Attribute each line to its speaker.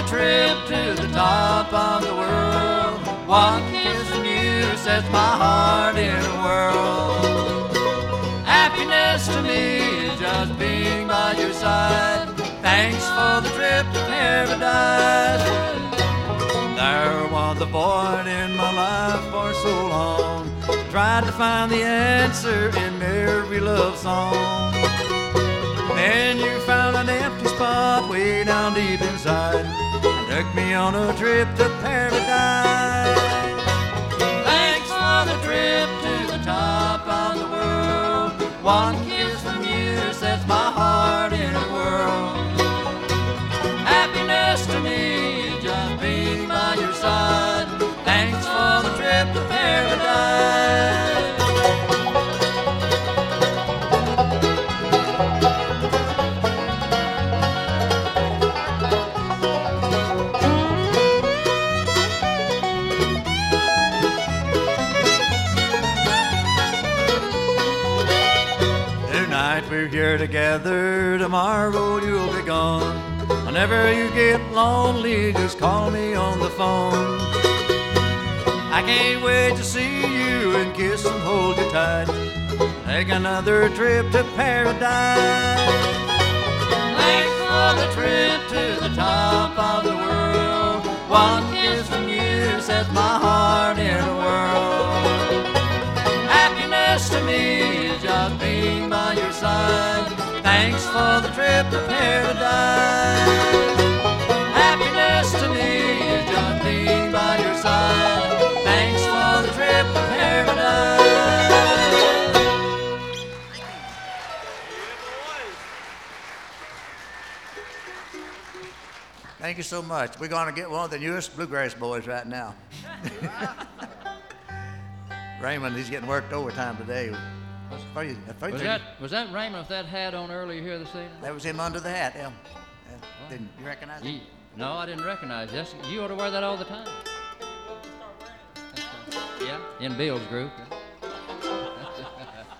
Speaker 1: the trip to the top of the world. One kiss from you sets my heart in a whirl. Happiness to me is just being by your side. Thanks for the trip to paradise. There was a void in my life for so long. Tried to find the answer in every love song. Then you found an empty spot way down deep inside and took me on a trip to paradise. Thanks for the trip to the top of the world. One kiss from you sets my heart in a whirl. Happiness to me is just being by your side. Thanks for the trip to paradise. Tonight we're here together, tomorrow you'll be gone. Whenever you get lonely, just call me on the phone. I can't wait to see you and kiss and hold you tight. Take another trip to paradise. Thanks for the trip to the top of the world. One kiss from you sets my heart in a whirl. Happiness to me is just being by your side. Thanks for the trip to paradise. Happiness to me is just being by your side. Thanks for the trip to paradise. Thank you so much. We're going to get one of the newest bluegrass boys right now. Raymond, he's getting worked overtime today.
Speaker 2: Was that Raymond with that hat on earlier here this evening?
Speaker 1: That was him under the hat, yeah. Didn't you recognize him?
Speaker 2: No, I didn't recognize it. You ought to wear that all the time. Yeah, in Bill's group.